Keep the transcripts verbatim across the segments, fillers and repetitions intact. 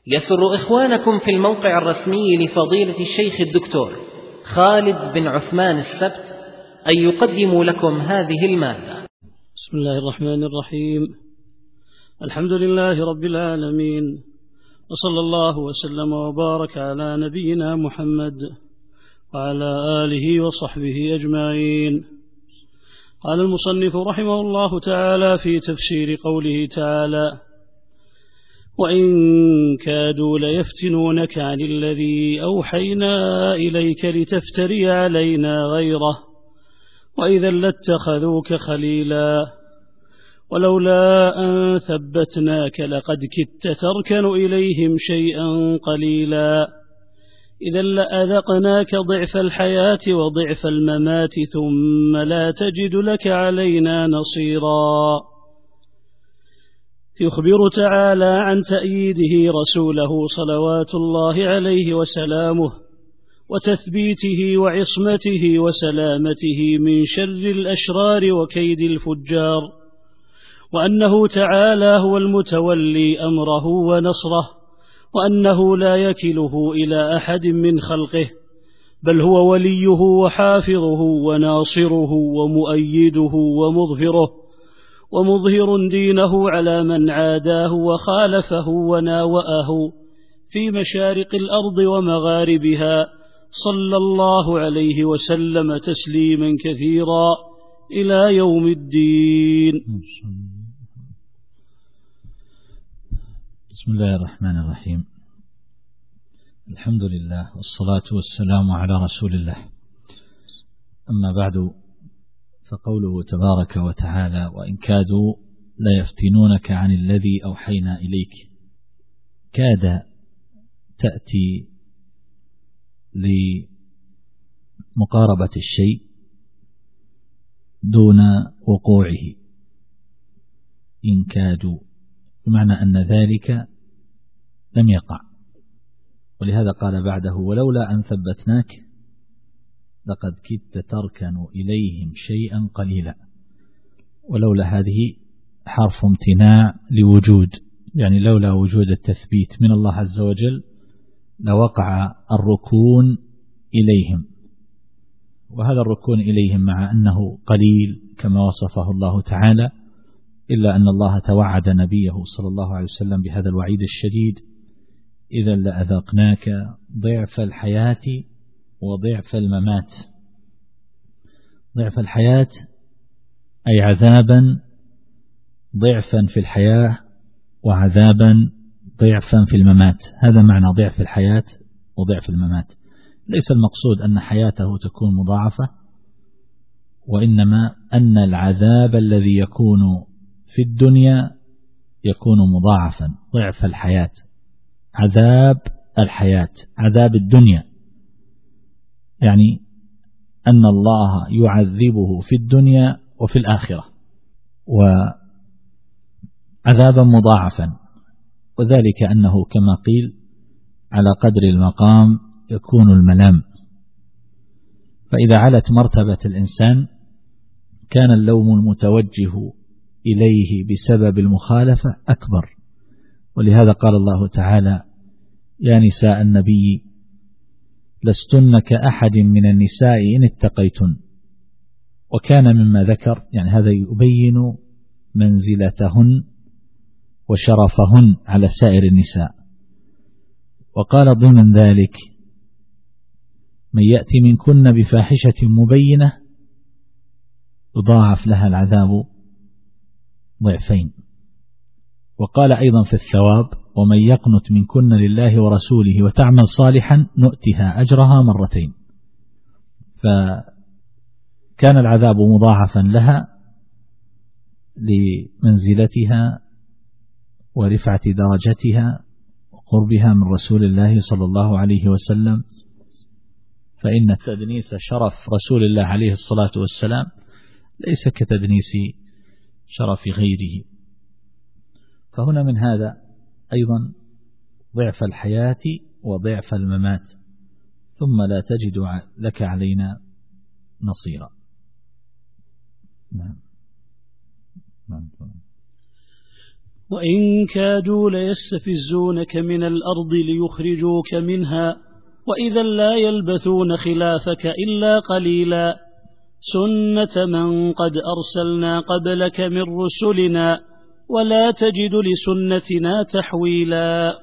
يسر إخوانكم في الموقع الرسمي لفضيلة الشيخ الدكتور خالد بن عثمان السبت أن يقدموا لكم هذه المادة. بسم الله الرحمن الرحيم. الحمد لله رب العالمين، وصلى الله وسلم وبارك على نبينا محمد وعلى آله وصحبه أجمعين. قال المصنف رحمه الله تعالى في تفسير قوله تعالى: وإن كادوا ليفتنونك عن الذي أوحينا إليك لتفتري علينا غيره وإذا لاتخذوك خليلا ولولا أن ثبتناك لقد كدت تركن إليهم شيئا قليلا إذا لأذقناك ضعف الحياة وضعف الممات ثم لا تجد لك علينا نصيرا. يخبر تعالى عن تأييده رسوله صلوات الله عليه وسلامه وتثبيته وعصمته وسلامته من شر الأشرار وكيد الفجار، وأنه تعالى هو المتولي أمره ونصره، وأنه لا يكله إلى أحد من خلقه، بل هو وليه وحافظه وناصره ومؤيده ومظهره ومظهر دينه على من عاداه وخالفه وناوأه في مشارق الأرض ومغاربها، صلى الله عليه وسلم تسليما كثيرا إلى يوم الدين. بسم الله الرحمن الرحيم. الحمد لله والصلاة والسلام على رسول الله. أما بعد، فقوله تبارك وتعالى: وإن كادوا ليفتنونك عن الذي أوحينا إليك. كاد تأتي لمقاربة الشيء دون وقوعه. إن كادوا بمعنى أن ذلك لم يقع، ولهذا قال بعده: ولولا أن ثبتناك لقد كدت تركن إليهم شيئا قليلا. ولولا هذه حرف امتناع لوجود، يعني لولا وجود التثبيت من الله عز وجل لوقع الركون إليهم، وهذا الركون إليهم مع أنه قليل كما وصفه الله تعالى، إلا أن الله توعد نبيه صلى الله عليه وسلم بهذا الوعيد الشديد: إذا لأذقناك ضعف الحياة وضعف الممات. ضعف الحياة أي عذابا ضعفا في الحياة وعذابا ضعفا في الممات. هذا معنى ضعف الحياة وضعف الممات. ليس المقصود أن حياته تكون مضاعفة، وإنما أن العذاب الذي يكون في الدنيا يكون مضاعفا. ضعف الحياة، عذاب الحياة، عذاب الدنيا، يعني أن الله يعذبه في الدنيا وفي الآخرة، وعذابا مضاعفا. وذلك أنه كما قيل: على قدر المقام يكون الملام. فإذا علت مرتبة الإنسان كان اللوم المتوجه إليه بسبب المخالفة أكبر. ولهذا قال الله تعالى: يا نساء النبي لستن كأحد من النساء إن اتقيتن. وكان مما ذكر، يعني هذا يبين منزلتهن وشرفهن على سائر النساء. وقال ضمن ذلك: من يأتي منكن بفاحشة مبينة يضاعف لها العذاب ضعفين. وقال أيضا في الثواب: ومن يقنت منكن لله ورسوله وتعمل صالحا نؤتها أجرها مرتين. فكان العذاب مضاعفا لها لمنزلتها ورفعة درجتها وقربها من رسول الله صلى الله عليه وسلم. فإن تدنيس شرف رسول الله عليه الصلاة والسلام ليس كتدنيس شرف غيره. فهنا من هذا أيضا ضعف الحياة وضعف الممات، ثم لا تجد لك علينا نصيرا. نعم. وإن كادوا ليستفزونك من الأرض ليخرجوك منها وإذا لا يلبثون خلافك إلا قليلا سنة من قد أرسلنا قبلك من رسلنا ولا تجد لسنتنا تحويلا.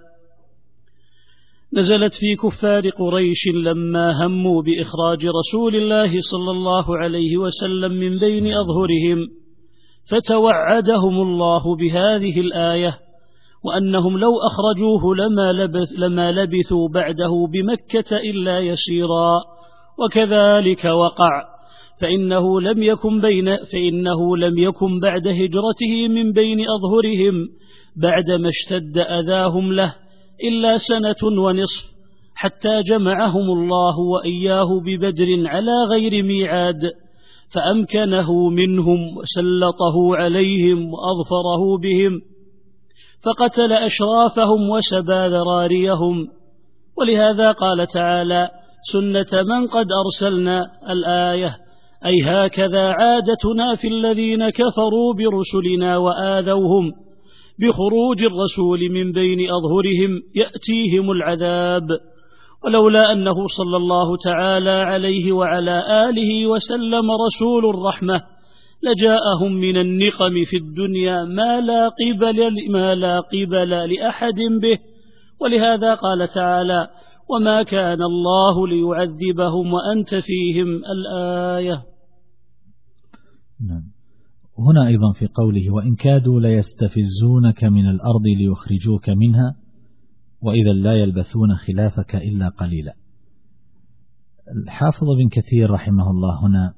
نزلت في كفار قريش لما هموا بإخراج رسول الله صلى الله عليه وسلم من بين أظهرهم، فتوعدهم الله بهذه الآية وأنهم لو أخرجوه لما, لبث لما لبثوا بعده بمكة إلا يسيرا، وكذلك وقع، فإنه لم يكن بين فإنه لم يكن بعد هجرته من بين أظهرهم بعدما اشتد أذاهم له إلا سنة ونصف، حتى جمعهم الله وإياه ببدر على غير ميعاد، فأمكنه منهم وسلطه عليهم وأظفره بهم، فقتل أشرافهم وسبى ذراريهم. ولهذا قال تعالى: سنة من قد أرسلنا الآية، أي هكذا عادتنا في الذين كفروا برسلنا وآذوهم بخروج الرسول من بين أظهرهم يأتيهم العذاب. ولولا أنه صلى الله تعالى عليه وعلى آله وسلم رسول الرحمة لجاءهم من النقم في الدنيا ما لا قبل, ما لا قبل لأحد به. ولهذا قال تعالى: وما كان الله ليعذبهم وأنت فيهم الآية. نعم. هنا أيضا في قوله: وإن كادوا ليستفزونك من الأرض ليخرجوك منها وإذا لا يلبثون خلافك إلا قليلا. الحافظ بن كثير رحمه الله هنا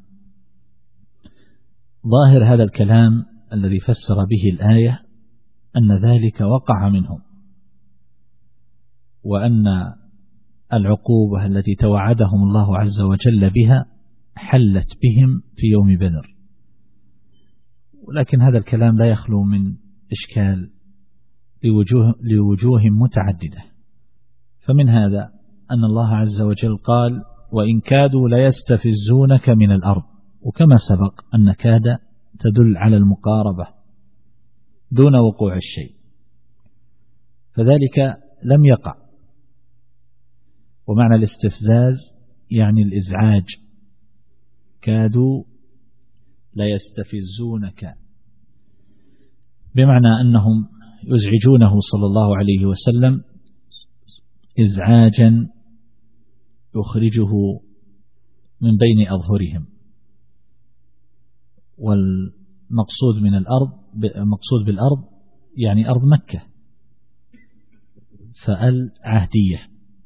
ظاهر هذا الكلام الذي فسر به الآية أن ذلك وقع منهم، وأن العقوبة التي توعدهم الله عز وجل بها حلت بهم في يوم بدر. ولكن هذا الكلام لا يخلو من إشكال لوجوه, لوجوه متعددة. فمن هذا أن الله عز وجل قال: وإن كادوا ليستفزونك من الأرض، وكما سبق أن كاد تدل على المقاربة دون وقوع الشيء، فذلك لم يقع. ومعنى الاستفزاز يعني الإزعاج، كادوا ليستفزونك بمعنى أنهم يزعجونه صلى الله عليه وسلم إزعاجا يخرجه من بين أظهرهم. والمقصود من الأرض مقصود بالأرض يعني أرض مكة، فأل عهدية.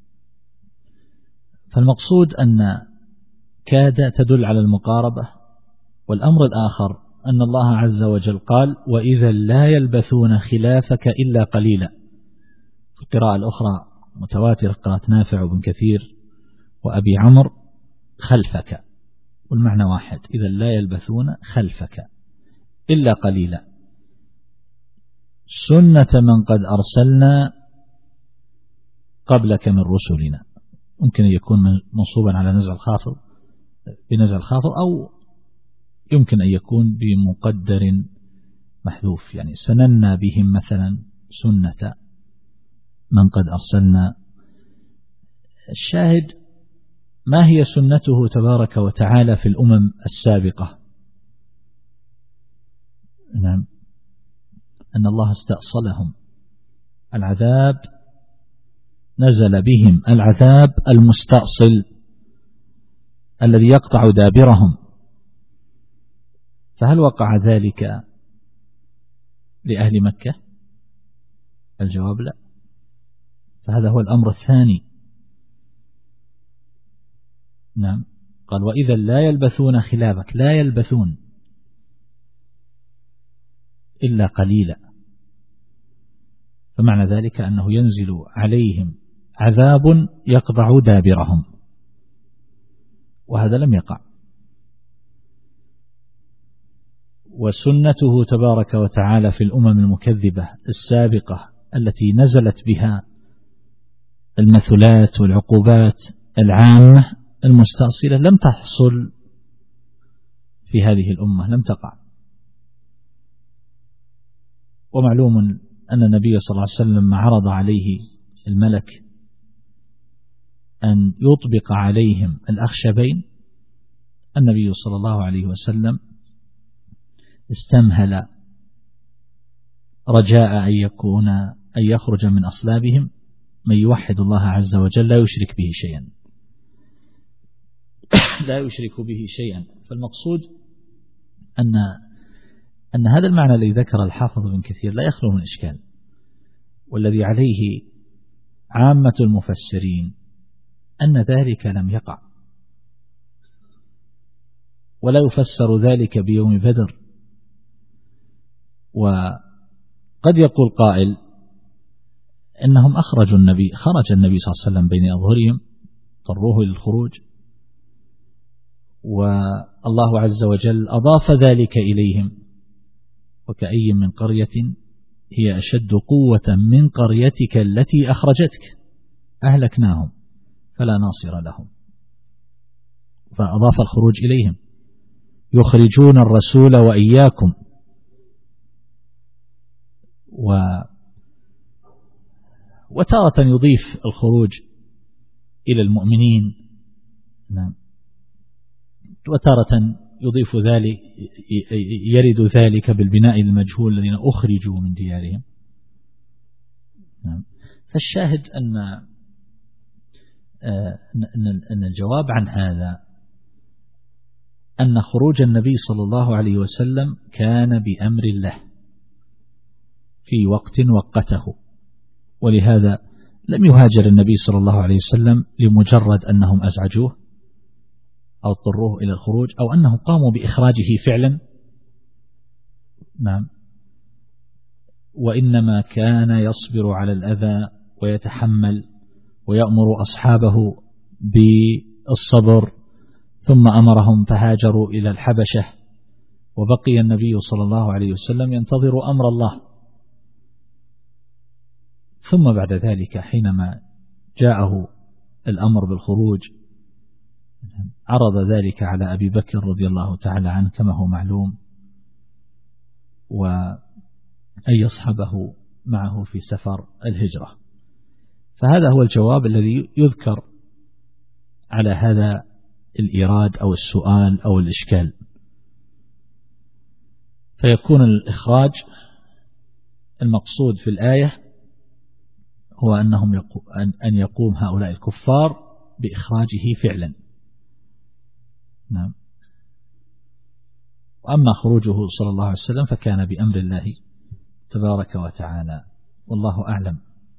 فالمقصود أن كاد تدل على المقاربة. والأمر الآخر أن الله عز وجل قال: وإذا لا يلبثون خلافك إلا قليلا. في القراءة الأخرى متواتر قراءة نافع بن كثير وأبي عمرو خلفك، والمعنى واحد: إذا لا يلبثون خلفك إلا قليلا. سنة من قد أرسلنا قبلك من رسلنا، ممكن يكون منصوبا على نزع الخافض بنزع الخافض، أو يمكن أن يكون بمقدر محذوف، يعني سننا بهم مثلا سنة من قد أرسلنا. الشاهد ما هي سنته تبارك وتعالى في الأمم السابقة؟ نعم، أن الله استأصلهم، العذاب نزل بهم العذاب المستأصل الذي يقطع دابرهم. فهل وقع ذلك لأهل مكة؟ الجواب لا. فهذا هو الأمر الثاني. نعم، قال: وإذا لا يلبثون خلافك، لا يلبثون إلا قليلا، فمعنى ذلك أنه ينزل عليهم عذاب يقطع دابرهم، وهذا لم يقع. وسنته تبارك وتعالى في الأمم المكذبة السابقة التي نزلت بها المثلات والعقوبات العامة المستأصلة لم تحصل في هذه الأمة، لم تقع. ومعلوم أن النبي صلى الله عليه وسلم عرض عليه الملك أن يطبق عليهم الأخشبين، النبي صلى الله عليه وسلم استمهل رجاء أن يكون أن يخرج من أصلابهم من يوحد الله عز وجل لا يشرك به شيئا لا يشرك به شيئا. فالمقصود أن أن هذا المعنى الذي ذكر الحافظ بن كثير لا يخلو من إشكال، والذي عليه عامة المفسرين أن ذلك لم يقع، ولا يفسر ذلك بيوم بدر. وقد يقول قائل إنهم أخرجوا النبي خرج النبي صلى الله عليه وسلم بين أظهرهم اضطروه للخروج، والله عز وجل أضاف ذلك إليهم، وكأي من قرية هي أشد قوة من قريتك التي أخرجتك أهلكناهم فلا ناصر لهم، فأضاف الخروج إليهم. يخرجون الرسول وإياكم، و وتارة يضيف الخروج إلى المؤمنين، نعم، وتارة يضيف ذلك يرد ذلك بالبناء المجهول الذين أخرجوا من ديارهم. نعم. فالشاهد أن أن الجواب عن هذا أن خروج النبي صلى الله عليه وسلم كان بأمر الله في وقت وقته، ولهذا لم يهاجر النبي صلى الله عليه وسلم لمجرد أنهم أزعجوه أو اضطروه إلى الخروج أو أنهم قاموا بإخراجه فعلا، نعم، وإنما كان يصبر على الأذى ويتحمل ويأمر أصحابه بالصبر، ثم أمرهم فهاجروا إلى الحبشة، وبقي النبي صلى الله عليه وسلم ينتظر أمر الله. ثم بعد ذلك حينما جاءه الأمر بالخروج عرض ذلك على أبي بكر رضي الله تعالى عنه كما هو معلوم، وأن يصحبه معه في سفر الهجرة. فهذا هو الجواب الذي يذكر على هذا الإيراد أو السؤال أو الإشكال. فيكون الإخراج المقصود في الآية هو أنهم يقو أن يقوم هؤلاء الكفار بإخراجه فعلا، نعم. وأما خروجه صلى الله عليه وسلم فكان بأمر الله تبارك وتعالى، والله أعلم.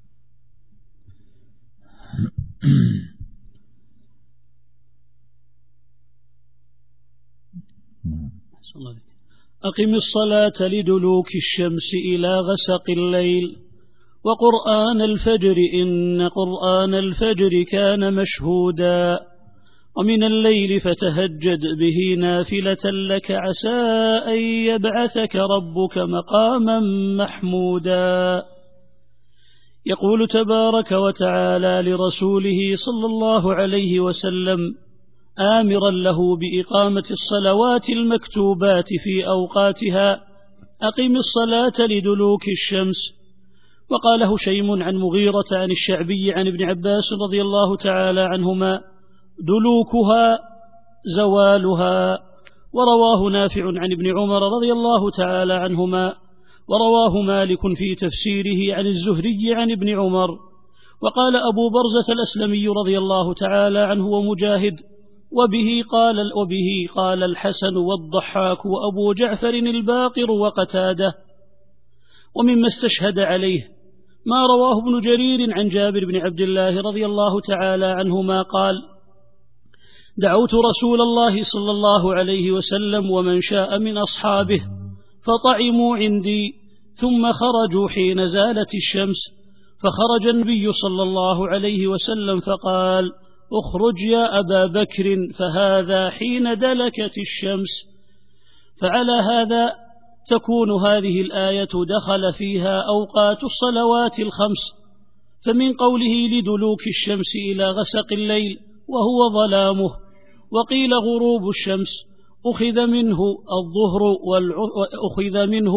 أقم الصلاة لدلوك الشمس إلى غسق الليل وقرآن الفجر إن قرآن الفجر كان مشهودا ومن الليل فتهجد به نافلة لك عسى أن يبعثك ربك مقاما محمودا. يقول تبارك وتعالى لرسوله صلى الله عليه وسلم آمرا له بإقامة الصلوات المكتوبات في أوقاتها: أقم الصلاة لدلوك الشمس. وقال هشيم عن مغيرة عن الشعبي عن ابن عباس رضي الله تعالى عنهما: دلوكها زوالها. ورواه نافع عن ابن عمر رضي الله تعالى عنهما، ورواه مالك في تفسيره عن الزهري عن ابن عمر. وقال أبو برزة الأسلمي رضي الله تعالى عنه ومجاهد: وبه قال, وبه قال الحسن والضحاك وأبو جعفر الباقر وقتاده. ومما استشهد عليه ما رواه ابن جرير عن جابر بن عبد الله رضي الله تعالى عنهما قال: دعوت رسول الله صلى الله عليه وسلم ومن شاء من أصحابه فطعموا عندي، ثم خرجوا حين زالت الشمس، فخرج النبي صلى الله عليه وسلم فقال: اخرج يا أبا بكر فهذا حين دلكت الشمس. فعلى هذا تكون هذه الآية دخل فيها أوقات الصلوات الخمس، فمن قوله لدلوك الشمس إلى غسق الليل وهو ظلامه، وقيل غروب الشمس، أخذ منه الظهر والأخذ منه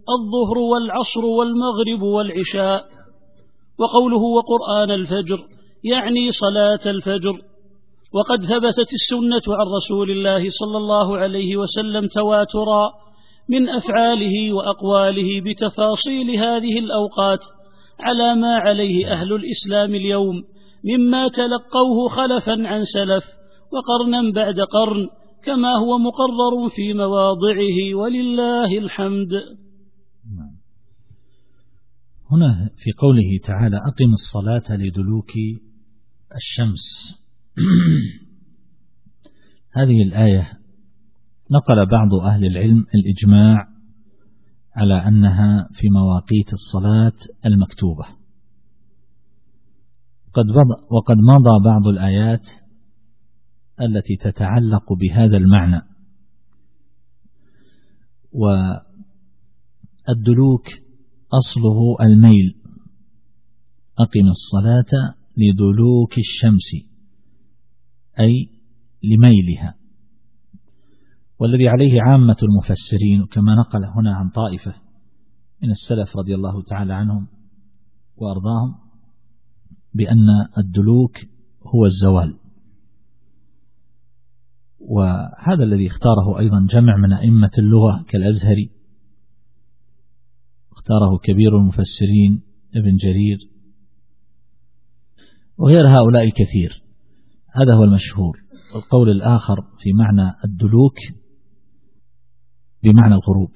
الظهر والعصر والمغرب والعشاء. وقوله وقرآن الفجر يعني صلاة الفجر. وقد ثبتت السنة عن رسول الله صلى الله عليه وسلم تواترا من أفعاله وأقواله بتفاصيل هذه الأوقات على ما عليه أهل الإسلام اليوم مما تلقوه خلفا عن سلف وقرنا بعد قرن كما هو مقرر في مواضعه ولله الحمد. هنا في قوله تعالى أقم الصلاة لدلوك الشمس هذه الآية نقل بعض أهل العلم الإجماع على أنها في مواقيت الصلاة المكتوبة، وقد مضى بعض الآيات التي تتعلق بهذا المعنى. والدلوك أصله الميل، أقم الصلاة لدلوك الشمس أي لميلها، والذي عليه عامة المفسرين كما نقل هنا عن طائفة من السلف رضي الله تعالى عنهم وأرضاهم بأن الدلوك هو الزوال. وهذا الذي اختاره أيضا جمع من أئمة اللغة كالأزهري، اختاره كبير المفسرين ابن جرير وغير هؤلاء كثير. هذا هو المشهور. القول الآخر في معنى الدلوك بمعنى الغروب،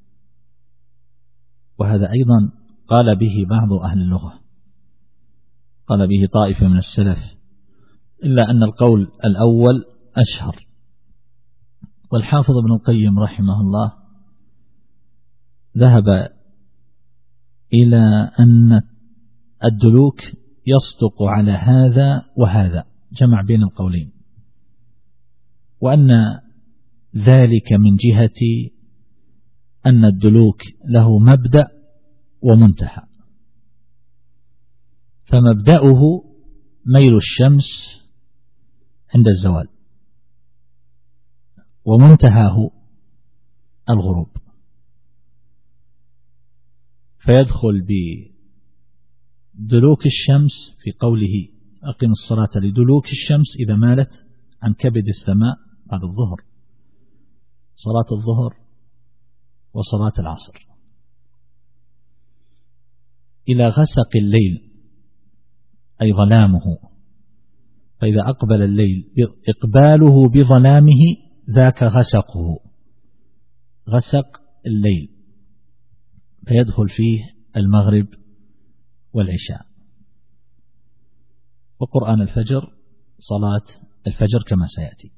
وهذا أيضا قال به بعض أهل اللغة، قال به طائفة من السلف، إلا أن القول الأول أشهر. والحافظ ابن القيم رحمه الله ذهب إلى أن الدلوك يصدق على هذا وهذا، جمع بين القولين، وأن ذلك من جهة أن الدلوك له مبدأ ومنتهى، فمبدأه ميل الشمس عند الزوال ومنتهاه الغروب، فيدخل بدلوك الشمس في قوله أقم الصلاة لدلوك الشمس إذا مالت عن كبد السماء بعد الظهر، صلاة الظهر وصلاة العصر، إلى غسق الليل أي ظلامه. فإذا أقبل الليل إقباله بظلامه ذاك غسقه، غسق الليل، فيدخل فيه المغرب والعشاء. وقرآن الفجر صلاة الفجر كما سيأتي.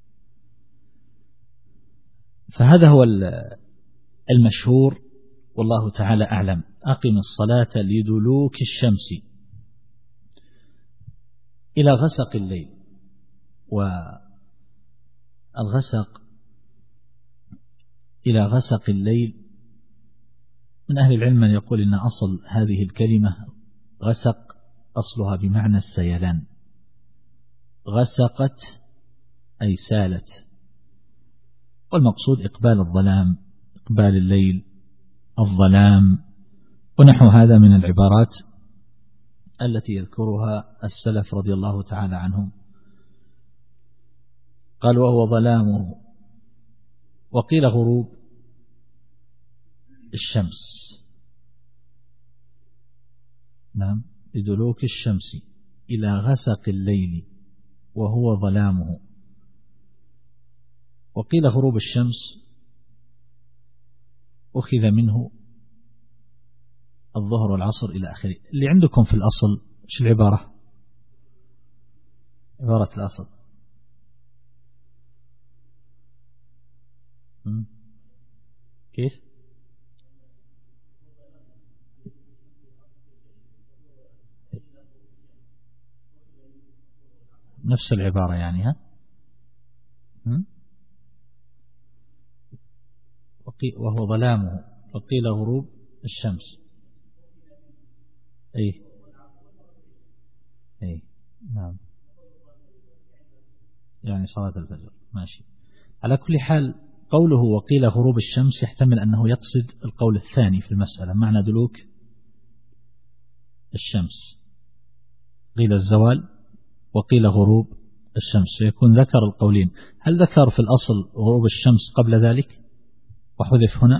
فهذا هو المشهور والله تعالى أعلم. أقم الصلاة لدلوك الشمس إلى غسق الليل. والغسق إلى غسق الليل من أهل العلم من يقول إن أصل هذه الكلمة غسق أصلها بمعنى السيلان، غسقت أي سالت، والمقصود إقبال الظلام، إقبال الليل، الظلام، ونحو هذا من العبارات التي يذكرها السلف رضي الله تعالى عنهم. قال وهو ظلامه. وقيل غروب الشمس، نعم، لدلوك الشمس إلى غسق الليل وهو ظلامه. وقيل غروب الشمس أخذ منه الظهر والعصر إلى آخره. اللي عندكم في الأصل شو العبارة؟ عبارة الأصل كيف؟ نفس العبارة يعني، ها؟ وهو ظلامه. وقيل غروب الشمس. أي أي نعم، يعني صلاة الفجر. ماشي. على كل حال قوله وقيل غروب الشمس يحتمل أنه يقصد القول الثاني في المسألة، معنى دلوك الشمس، قيل الزوال وقيل غروب الشمس، فيكون ذكر القولين. هل ذكر في الأصل غروب الشمس قبل ذلك وحذف هنا؟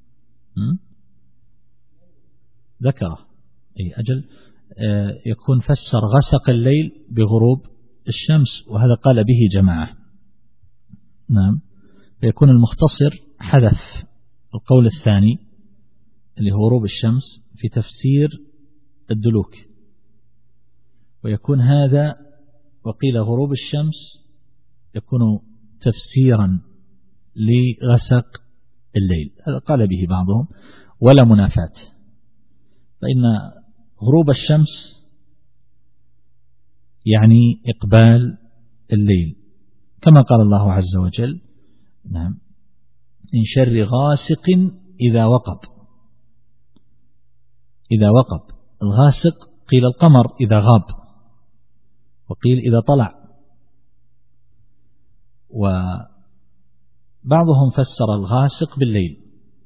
ذكره، أي أجل آه يكون فسر غسق الليل بغروب الشمس، وهذا قال به جماعة. نعم، فيكون المختصر حذف القول الثاني اللي هو غروب الشمس في تفسير الدلوك، ويكون هذا وقيل غروب الشمس يكون تفسيرا لغسق الليل، هذا قال به بعضهم ولا منافاة، فإن غروب الشمس يعني إقبال الليل، كما قال الله عز وجل نعم من شر غاسق إذا وقب. إذا وقب الغاسق قيل القمر إذا غاب، وقيل إذا طلع، وبعضهم فسر الغاسق بالليل.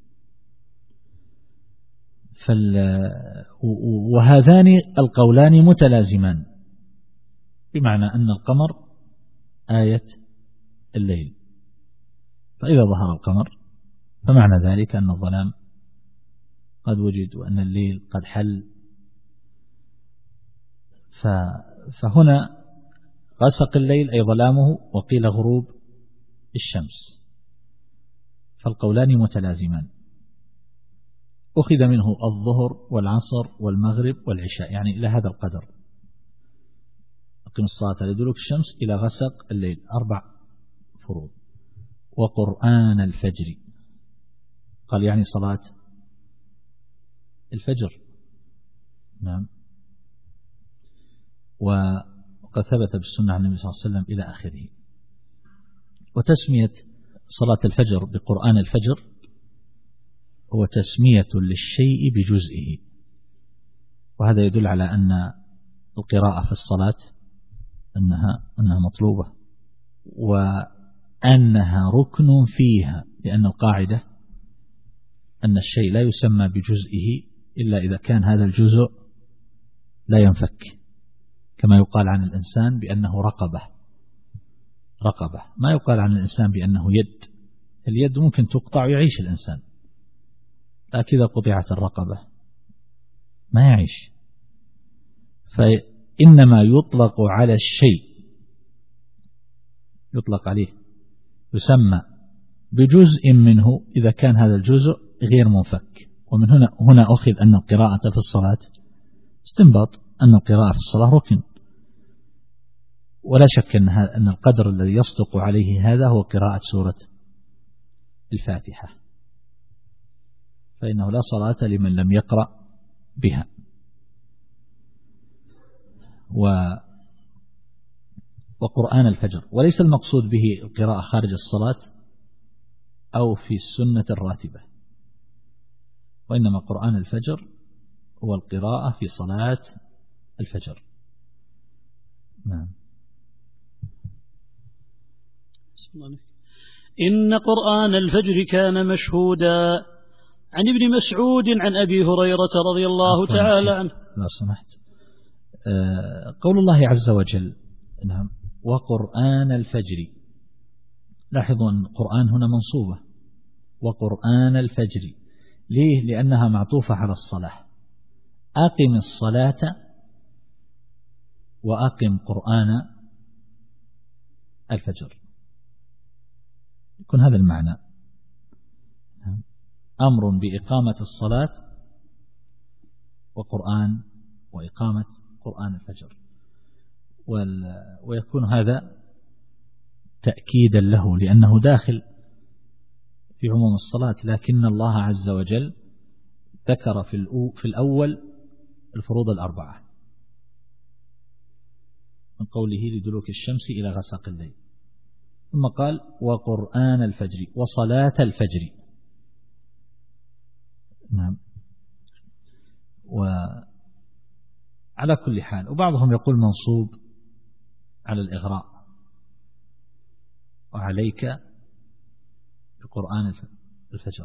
وهذان القولان متلازمان، بمعنى أن القمر آية الليل، فإذا ظهر القمر فمعنى ذلك أن الظلام قد وجد وأن الليل قد حل. فهنا غسق الليل أي ظلامه، وقيل غروب الشمس، فالقولان متلازمان. أخذ منه الظهر والعصر والمغرب والعشاء، يعني إلى هذا القدر، أقم الصلاة لدلوك الشمس إلى غسق الليل، أربع فروض. وقرآن الفجر قال يعني صلاة الفجر. نعم، وقد ثبت بالسنة عن النبي صلى الله عليه وسلم إلى آخره. وتسمية صلاة الفجر بقرآن الفجر هو تسمية للشيء بجزئه، وهذا يدل على أن القراءة في الصلاة أنها, أنها مطلوبة، وأنها ركن فيها، لأن القاعدة أن الشيء لا يسمى بجزئه إلا إذا كان هذا الجزء لا ينفك، كما يقال عن الإنسان بأنه رقبة رقبة ما يقال عن الإنسان بأنه يد. اليد ممكن تقطع ويعيش الإنسان، لكن إذا قطعت الرقبة ما يعيش. فإنما يطلق على الشيء، يطلق عليه يسمى بجزء منه إذا كان هذا الجزء غير منفك. ومن هنا هنا أخذ أن القراءة في الصلاة استنباط أن القراءة في الصلاة ركن، ولا شك أن أن القدر الذي يصدق عليه هذا هو قراءة سورة الفاتحة، فإنه لا صلاة لمن لم يقرأ بها. و وقرآن الفجر، وليس المقصود به القراءة خارج الصلاة أو في السنة الراتبة، وإنما قرآن الفجر هو القراءة في صلاة الفجر. نعم. إن قرآن الفجر كان مشهودا. عن ابن مسعود عن أبي هريرة رضي الله تعالى عنه. لا سمحت، قول الله عز وجل نعم وقرآن الفجر، لاحظوا أن القرآن هنا منصوبة، وقرآن الفجر، ليه؟ لأنها معطوفة على الصلاة. أقم الصلاة وأقم قرآن الفجر، يكون هذا المعنى، أمر بإقامة الصلاة وقرآن وإقامة قرآن الفجر، ويكون هذا تأكيدا له لأنه داخل في عموم الصلاة، لكن الله عز وجل ذكر في الأول الفروض الأربعة من قوله لدلوك الشمس إلى غسق الليل، ثم قال وقرآن الفجر وصلاة الفجر. نعم. وعلى كل حال، وبعضهم يقول منصوب على الإغراء، وعليك قرآن الفجر.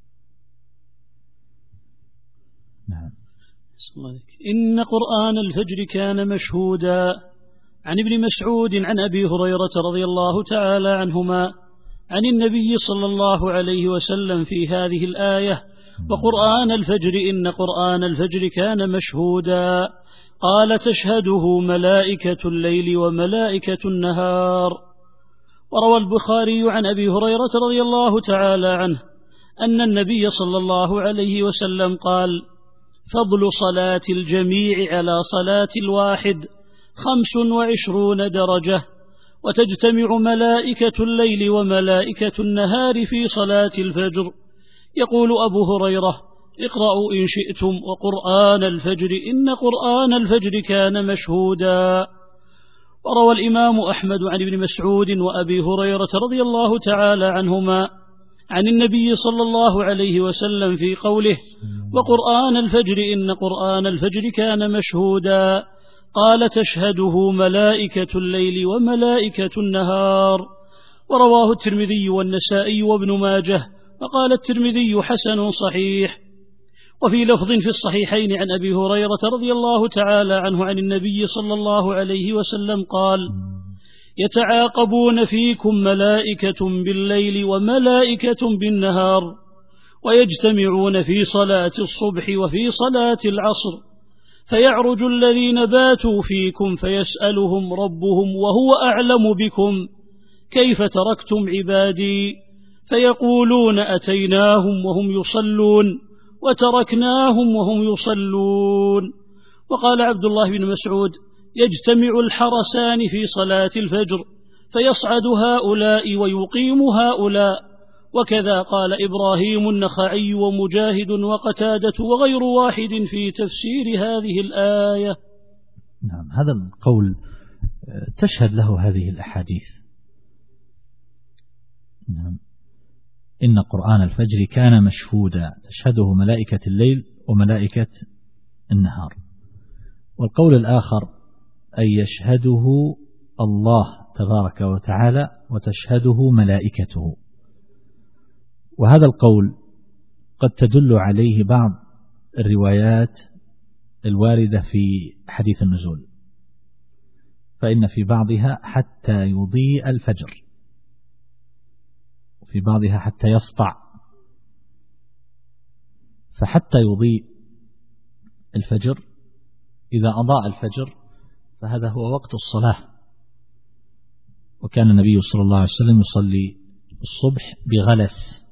نعم. إن قرآن الفجر كان مشهودا. عن ابن مسعود عن أبي هريرة رضي الله تعالى عنهما عن النبي صلى الله عليه وسلم في هذه الآية: وقرآن الفجر إن قرآن الفجر كان مشهودا. قال: تشهده ملائكة الليل وملائكة النهار. وروى البخاري عن أبي هريرة رضي الله تعالى عنه أن النبي صلى الله عليه وسلم قال: فضل صلاة الجميع على صلاة الواحد خمس وعشرون درجة، وتجتمع ملائكة الليل وملائكة النهار في صلاة الفجر. يقول أبو هريرة: اقرأوا إن شئتم وقرآن الفجر إن قرآن الفجر كان مشهودا. وروى الإمام أحمد عن ابن مسعود وأبي هريرة رضي الله تعالى عنهما عن النبي صلى الله عليه وسلم في قوله: وقرآن الفجر إن قرآن الفجر كان مشهودا. قال: تشهده ملائكة الليل وملائكة النهار. ورواه الترمذي والنسائي وابن ماجه، وقال الترمذي: حسن صحيح. وفي لفظ في الصحيحين عن أبي هريرة رضي الله تعالى عنه عن النبي صلى الله عليه وسلم قال: يتعاقبون فيكم ملائكة بالليل وملائكة بالنهار، ويجتمعون في صلاة الصبح وفي صلاة العصر، فيعرج الذين باتوا فيكم فيسألهم ربهم وهو أعلم بكم: كيف تركتم عبادي؟ فيقولون: أتيناهم وهم يصلون وتركناهم وهم يصلون. وقال عبد الله بن مسعود: يجتمع الحرسان في صلاة الفجر فيصعد هؤلاء ويقيم هؤلاء. وكذا قال إبراهيم النخعي ومجاهد وقتادة وغير واحد في تفسير هذه الآية. نعم، هذا القول تشهد له هذه الأحاديث. نعم. إن قرآن الفجر كان مشهودا، تشهده ملائكة الليل وملائكة النهار. والقول الآخر أن يشهده الله تبارك وتعالى وتشهده ملائكته. وهذا القول قد تدل عليه بعض الروايات الواردة في حديث النزول، فإن في بعضها حتى يضيء الفجر، وفي بعضها حتى يسطع. فحتى يضيء الفجر، إذا أضاء الفجر فهذا هو وقت الصلاة. وكان النبي صلى الله عليه وسلم يصلي الصبح بغلس،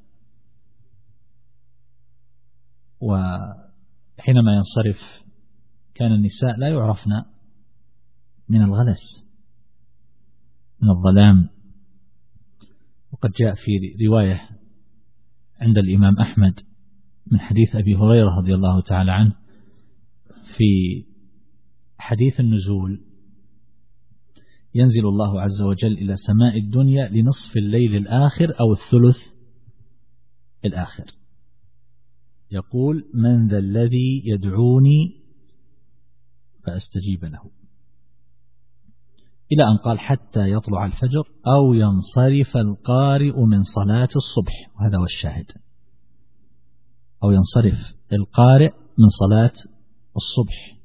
وحينما ينصرف كان النساء لا يعرفن من الغلس، من الظلام. وقد جاء في رواية عند الإمام أحمد من حديث أبي هريرة رضي الله تعالى عنه في حديث النزول: ينزل الله عز وجل إلى سماء الدنيا لنصف الليل الآخر أو الثلث الآخر، يقول: من ذا الذي يدعوني فأستجيب له، إلى أن قال: حتى يطلع الفجر أو ينصرف القارئ من صلاة الصبح. وهذا هو الشاهد، أو ينصرف القارئ من صلاة الصبح.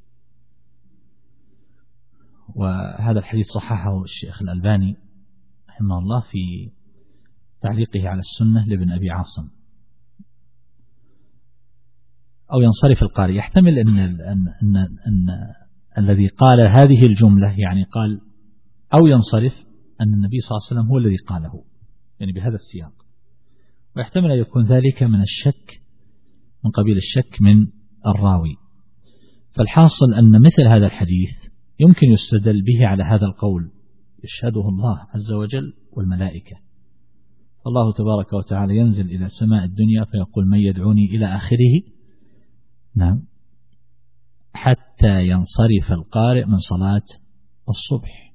وهذا الحديث صححه الشيخ الألباني رحمه الله في تعليقه على السنة لابن أبي عاصم. أو ينصرف القارئ، يحتمل أن, أن, أن, أن الذي قال هذه الجملة يعني قال أو ينصرف أن النبي صلى الله عليه وسلم هو الذي قاله، يعني بهذا السياق. ويحتمل أن يكون ذلك من الشك، من قبيل الشك من الراوي. فالحاصل أن مثل هذا الحديث يمكن يستدل به على هذا القول: يشهده الله عز وجل والملائكة. الله تبارك وتعالى ينزل إلى سماء الدنيا فيقول: من يدعوني إلى آخره. نعم، حتى ينصرف القارئ من صلاة الصبح.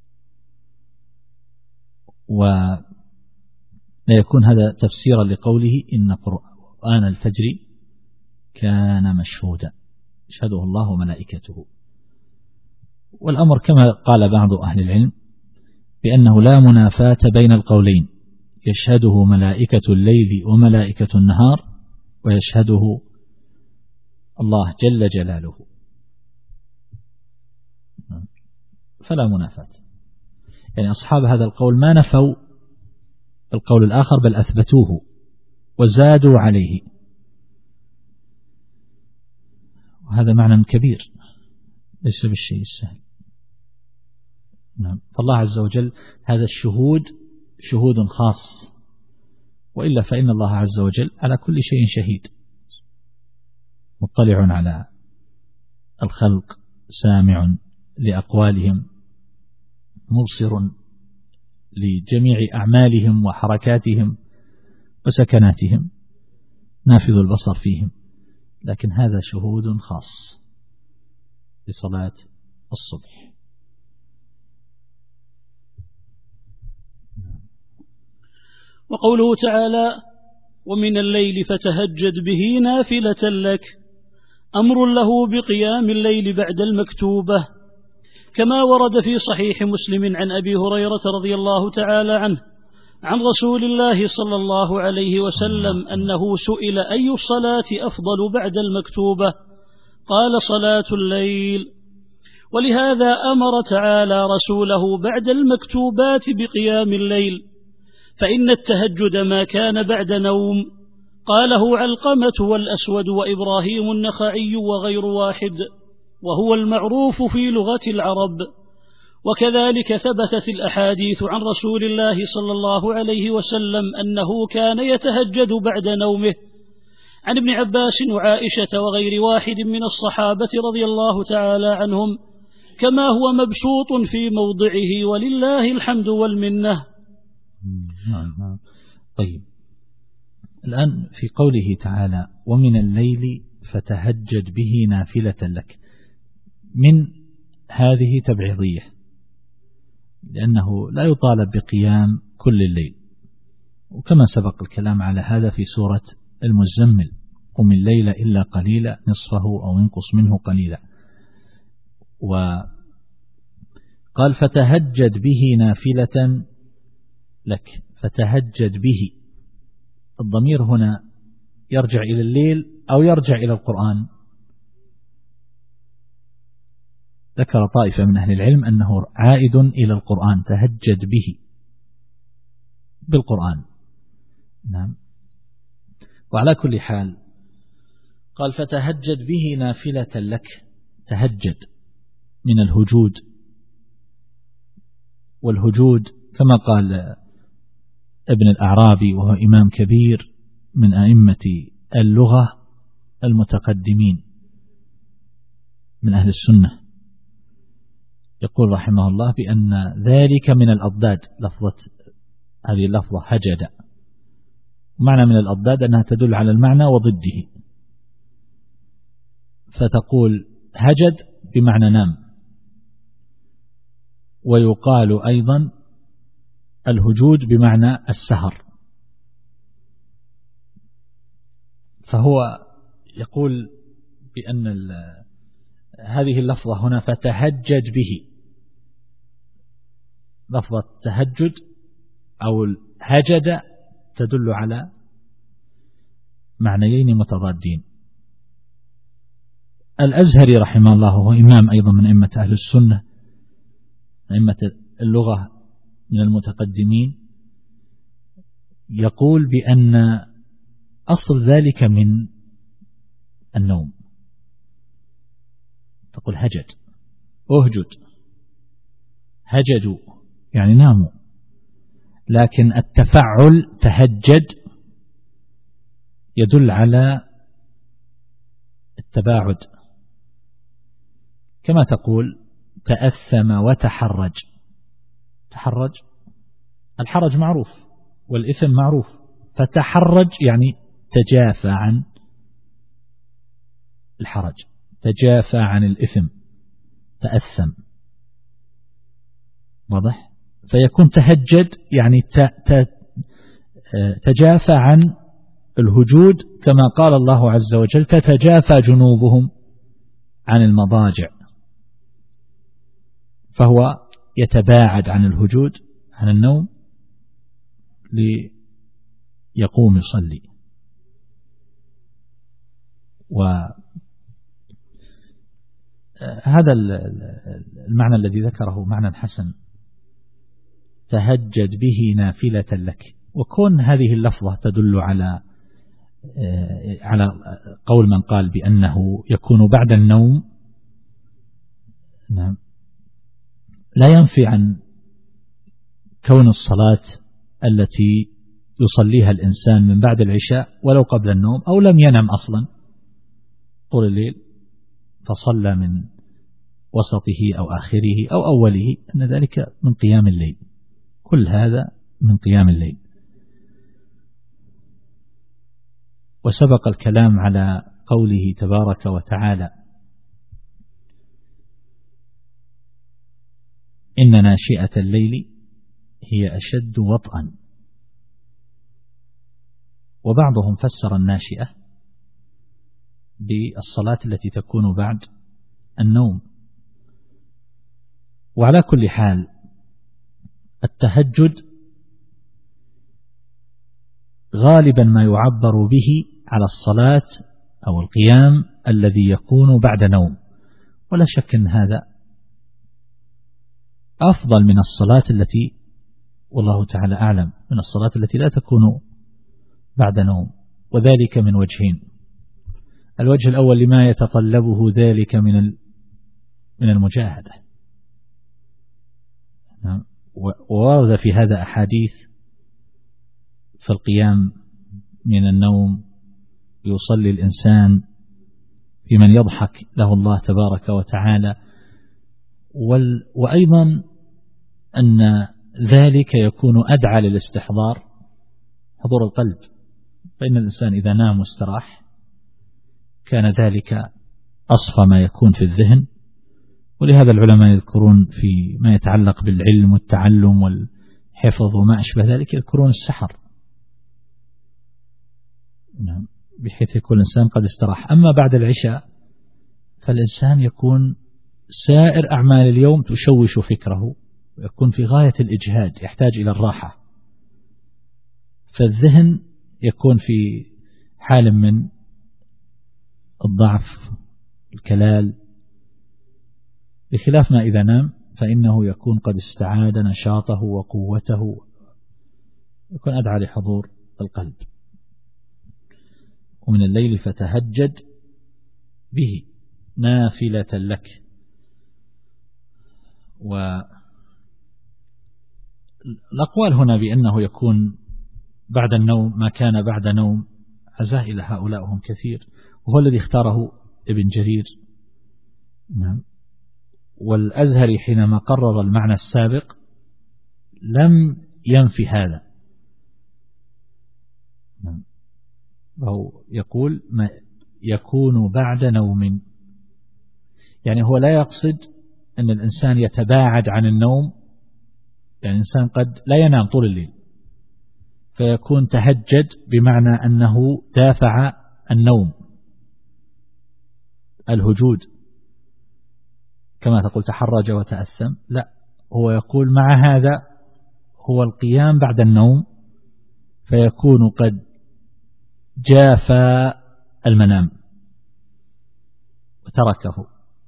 ولا يكون هذا تفسيرا لقوله: إن قرآن الفجر كان مشهودا، يشهده الله وملائكته. والأمر كما قال بعض أهل العلم بأنه لا منافاة بين القولين، يشهده ملائكة الليل وملائكة النهار ويشهده الله جل جلاله، فلا منافاة. يعني أصحاب هذا القول ما نفوا القول الآخر بل أثبتوه وزادوا عليه، وهذا معنى كبير ليس بالشيء السهل. نعم. فالله عز وجل هذا الشهود شهود خاص، وإلا فإن الله عز وجل على كل شيء شهيد، مطلع على الخلق، سامع لأقوالهم، مبصر لجميع أعمالهم وحركاتهم وسكناتهم، نافذ البصر فيهم. لكن هذا شهود خاص لصلاة الصبح. وقوله تعالى: ومن الليل فتهجد به نافلة لك، أمر له بقيام الليل بعد المكتوبة، كما ورد في صحيح مسلم عن أبي هريرة رضي الله تعالى عنه عن رسول الله صلى الله عليه وسلم أنه سئل: أي الصلاة أفضل بعد المكتوبة؟ قال: صلاة الليل. ولهذا أمر تعالى رسوله بعد المكتوبات بقيام الليل، فإن التهجد ما كان بعد نوم. قاله علقمة والأسود وإبراهيم النخعي وغير واحد، وهو المعروف في لغة العرب. وكذلك ثبتت الأحاديث عن رسول الله صلى الله عليه وسلم أنه كان يتهجد بعد نومه، عن ابن عباس وعائشة وغير واحد من الصحابة رضي الله تعالى عنهم، كما هو مبسوط في موضعه، ولله الحمد والمنة. طيب، الآن في قوله تعالى: ومن الليل فتهجد به نافلة لك، من هذه تبعيضية، لأنه لا يطالب بقيام كل الليل، وكما سبق الكلام على هذا في سورة المزمل: قم الليل إلا قليلا نصفه أو انقص منه قليلا. وقال: فتهجد به نافلة لك، فتهجد به، الضمير هنا يرجع إلى الليل أو يرجع إلى القرآن؟ ذكر طائفة من أهل العلم أنه عائد إلى القرآن، تهجد به بالقرآن. نعم. وعلى كل حال قال: فتهجد به نافلة لك، تهجد من الهجود، والهجود كما قال ابن الأعرابي وهو إمام كبير من أئمة اللغة المتقدمين من أهل السنة، يقول رحمه الله بأن ذلك من الأضداد، لفظة هذه اللفظة هجد، معنى من الأضداد أنها تدل على المعنى وضده، فتقول هجد بمعنى نام، ويقال أيضا الهجود بمعنى السهر. فهو يقول بأن هذه اللفظة هنا فتهجد به، لفظة تهجد أو هجد تدل على معنيين متضادين. الأزهري رحمه الله هو إمام أيضا من أئمة أهل السنة، أئمة اللغة من المتقدمين، يقول بأن أصل ذلك من النوم، تقول هجد، أهجد، هجدوا يعني ناموا، لكن التفعل تهجد يدل على التباعد، كما تقول تأثم وتحرج. تحرج، الحرج معروف والإثم معروف، فتحرج يعني تجافى عن الحرج، تجافى عن الإثم، تأثم، واضح؟ فيكون تهجد يعني تجافى عن الهجود، كما قال الله عز وجل: تتجافى جنوبهم عن المضاجع، فهو يتباعد عن الهجود، عن النوم، ليقوم يصلي. وهذا المعنى الذي ذكره معنى حسن، تهجد به نافلة لك. وكون هذه اللفظة تدل على على قول من قال بأنه يكون بعد النوم، نعم، لا ينفي عن كون الصلاة التي يصليها الإنسان من بعد العشاء ولو قبل النوم أو لم ينم أصلا طول الليل فصلى من وسطه أو آخره أو أوله، أن ذلك من قيام الليل، كل هذا من قيام الليل. وسبق الكلام على قوله تبارك وتعالى: إن ناشئة الليل هي أشد وطئا. وبعضهم فسر الناشئة بالصلاة التي تكون بعد النوم. وعلى كل حال التهجد غالبا ما يعبر به على الصلاة أو القيام الذي يكون بعد نوم، ولا شك أن هذا أفضل من الصلاة التي، والله تعالى أعلم، من الصلاة التي لا تكون بعد نوم، وذلك من وجهين. الوجه الأول لما يتطلبه ذلك من من المجاهدة، وورد في هذا أحاديث في القيام من النوم يصلي الإنسان في من يضحك له الله تبارك وتعالى، وأيضا أن ذلك يكون أدعى للاستحضار، حضور القلب، فإن الإنسان إذا نام واستراح كان ذلك أصفى ما يكون في الذهن. ولهذا العلماء يذكرون في ما يتعلق بالعلم والتعلم والحفظ وما أشبه ذلك يذكرون السحر، نعم، بحيث يكون الإنسان قد استراح. أما بعد العشاء فالإنسان يكون سائر أعمال اليوم تشوش فكره ويكون في غاية الإجهاد، يحتاج إلى الراحة، فالذهن يكون في حال من الضعف الكلال، بخلاف ما إذا نام فإنه يكون قد استعاد نشاطه وقوته، يكون أدعى لحضور القلب. ومن الليل فتهجد به نافلة لك. والأقوال هنا بأنه يكون بعد النوم ما كان بعد نوم عزاه إلى هؤلاء هم كثير، وهو الذي اختاره ابن جرير، نعم. والأزهري حينما قرر المعنى السابق لم ينفي هذا، نعم. وهو يقول ما يكون بعد نوم، يعني هو لا يقصد أن الإنسان يتباعد عن النوم، يعني الإنسان قد لا ينام طول الليل فيكون تهجد بمعنى أنه دافع النوم، الهجود كما تقول تحرج وتأثم، لا، هو يقول مع هذا هو القيام بعد النوم فيكون قد جافى المنام وتركه،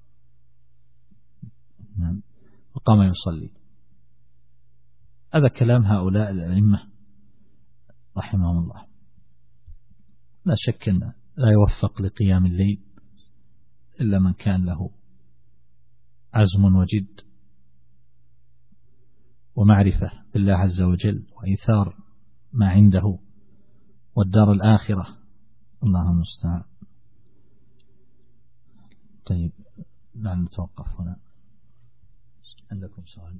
وقام يصلي. هذا كلام هؤلاء الأئمة رحمهم الله. لا شك أن لا يوفق لقيام الليل إلا من كان له عزم وجد ومعرفة بالله عز وجل وإيثار ما عنده والدار الآخرة، الله المستعان. طيب، نعم، نتوقف هنا. عندكم سؤال؟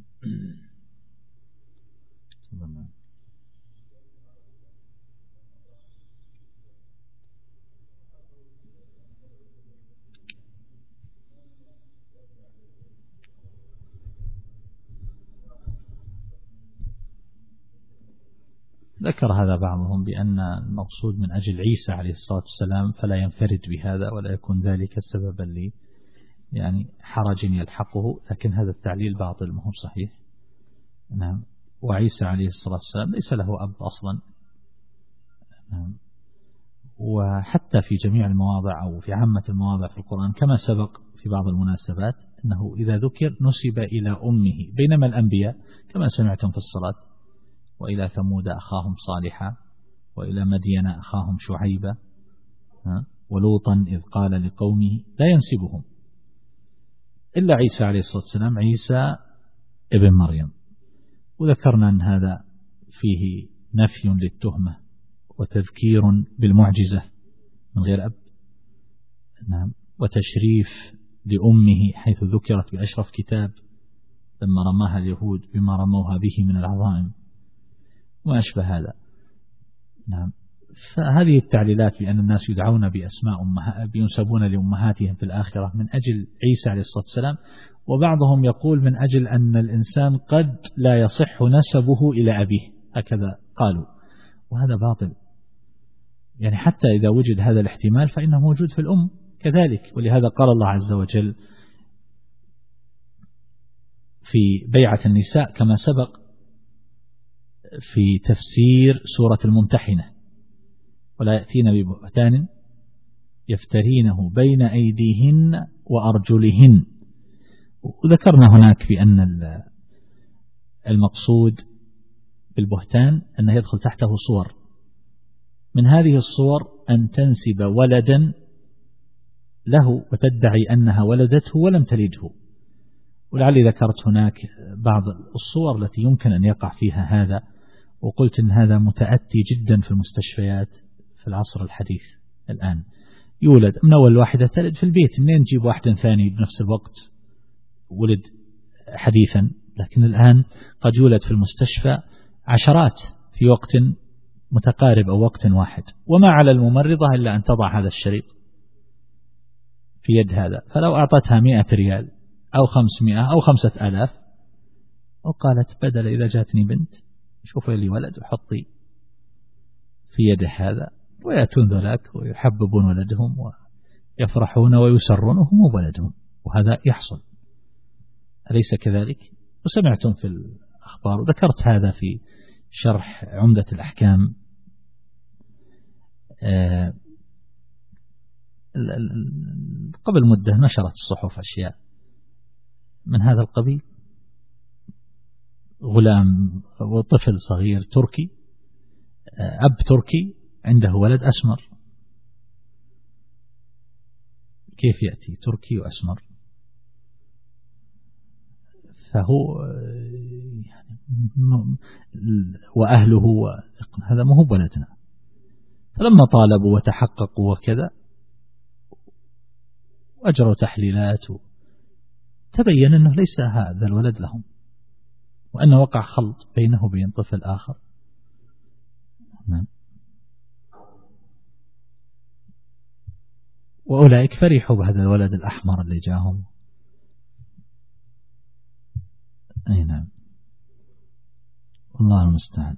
ذكر هذا بعضهم بأن المقصود من أجل عيسى عليه الصلاة والسلام فلا ينفرد بهذا ولا يكون ذلك سببا لي يعني حرج يلحقه، لكن هذا التعليل باطل ما هو صحيح. نعم، وعيسى عليه الصلاة والسلام ليس له أب أصلا. وحتى في جميع المواضع أو في عامة المواضع في القرآن كما سبق في بعض المناسبات أنه إذا ذكر نسب إلى أمه، بينما الأنبياء كما سمعتم في الصلاة وإلى ثمود أخاهم صالحا وإلى مدين أخاهم شعيبا ولوطا إذ قال لقومه لا ينسبهم، إلا عيسى عليه الصلاة والسلام عيسى ابن مريم. وذكرنا أن هذا فيه نفي للتهمة وتذكير بالمعجزة من غير أب، نعم، وتشريف لأمه حيث ذكرت بأشرف كتاب لما رماها اليهود بما رموها به من العظائم وما أشبه هذا. نعم. فهذه التعليلات بأن الناس يدعون بأسماء أمها ينسبون لأمهاتهم في الآخرة من أجل عيسى عليه الصلاة والسلام، وبعضهم يقول من أجل أن الإنسان قد لا يصح نسبه إلى أبيه، هكذا قالوا، وهذا باطل. يعني حتى إذا وجد هذا الاحتمال فإنه موجود في الأم كذلك، ولهذا قال الله عز وجل في بيعة النساء كما سبق في تفسير سورة الممتحنة: ولا يأتين ببهتان يفترينه بين أيديهن وأرجلهن. وذكرنا هناك بأن المقصود بالبهتان أنه يدخل تحته صور، من هذه الصور أن تنسب ولدا له وتدعي أنها ولدته ولم تلده. ولعلي ذكرت هناك بعض الصور التي يمكن أن يقع فيها هذا، وقلت أن هذا متأتي جدا في المستشفيات في العصر الحديث. الآن يولد من أول واحدة تلد في البيت، منين نجيب واحد ثاني بنفس الوقت ولد حديثا؟ لكن الآن قد يولد في المستشفى عشرات في وقت متقارب أو وقت واحد، وما على الممرضة إلا أن تضع هذا الشريط في يد هذا، فلو أعطتها مئة ريال أو خمسمائة أو خمسة آلاف وقالت بدل إذا جاتني بنت شوفوا لي ولد وحطي في يده هذا، ويأتون ذلك ويحببون ولدهم ويفرحون ويسرون وهم ولدهم، وهذا يحصل أليس كذلك؟ وسمعتم في الأخبار، وذكرت هذا في شرح عمدة الأحكام قبل مدة نشرت الصحف أشياء من هذا القبيل. غلام وطفل صغير تركي، أب تركي عنده ولد أسمر، كيف يأتي تركي وأسمر؟ فهو يعني وأهله هذا ما هو بلدنا. فلما طالبوا وتحققوا وكذا وأجروا تحليلات تبين أنه ليس هذا الولد لهم، وأن وقع خلط بينه وبين طفل آخر. نعم. وأولئك فرحوا بهذا الولد الأحمر اللي جاهم. أي نعم، الله المستعان.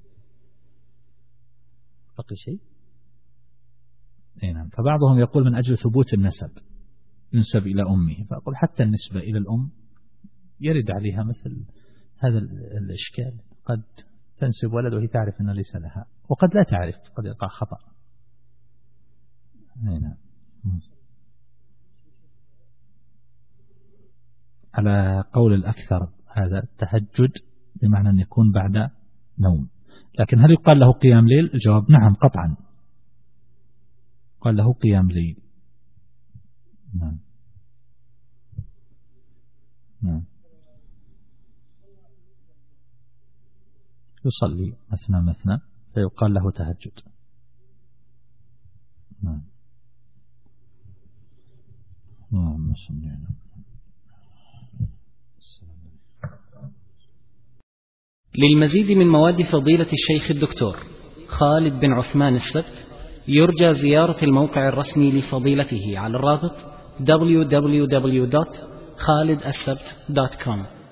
بقي شيء؟ أي نعم. فبعضهم يقول من أجل ثبوت النسب ينسب إلى أمه، فأقول حتى النسبة إلى الأم يرد عليها مثل هذا الإشكال، قد تنسب ولد وهي تعرف أنه ليس لها، وقد لا تعرف، قد يقع خطأ. أي نعم. على قول الأكثر هذا التهجد بمعنى أن يكون بعد نوم، لكن هل يقال له قيام ليل؟ الجواب نعم قطعا، قال له قيام ليل. نعم نعم. يصلي مثنى مثنى فيقال له تهجد. نعم. اللهم صل على للمزيد من مواد فضيلة الشيخ الدكتور خالد بن عثمان السبت يرجى زيارة الموقع الرسمي لفضيلته على الرابط دبليو دبليو دبليو دوت خالد السبت دوت كوم.